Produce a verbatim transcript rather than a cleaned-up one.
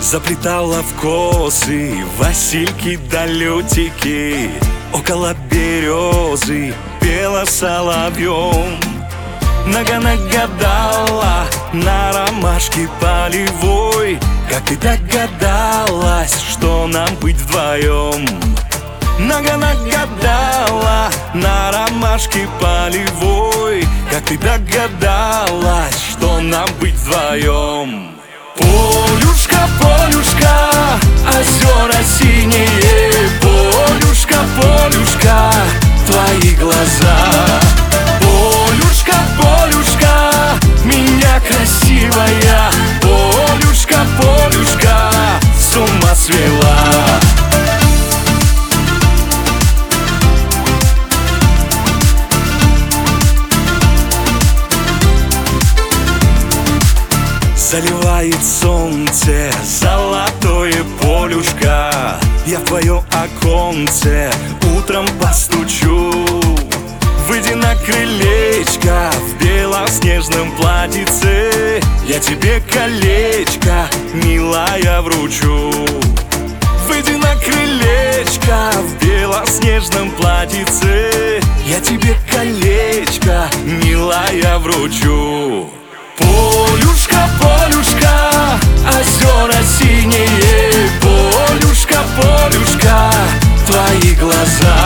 Заплетала в косы васильки да лютики, около березы пела соловьем. Нога нагадала на ромашке полевой. Как ты догадалась, что нам быть вдвоем? Нога нагадала на ромашке полевой. Как ты догадалась, что нам быть вдвоем? Полюшка, полюшка, озера синие. Полюшка, полюшка, твои глаза. Полюшка, полюшка, меня красивая. Полюшка, полюшка, с ума свела. Заливает солнце золотое полюшка. Я в твое оконце утром постучу. Выйди на крылечко в белоснежном платьице. Я тебе колечко, милая, вручу. Выйди на крылечко в белоснежном платьице. Я тебе колечко, милая, вручу. Полюшка, полюшка, озера синие. Полюшка, полюшка, твои глаза.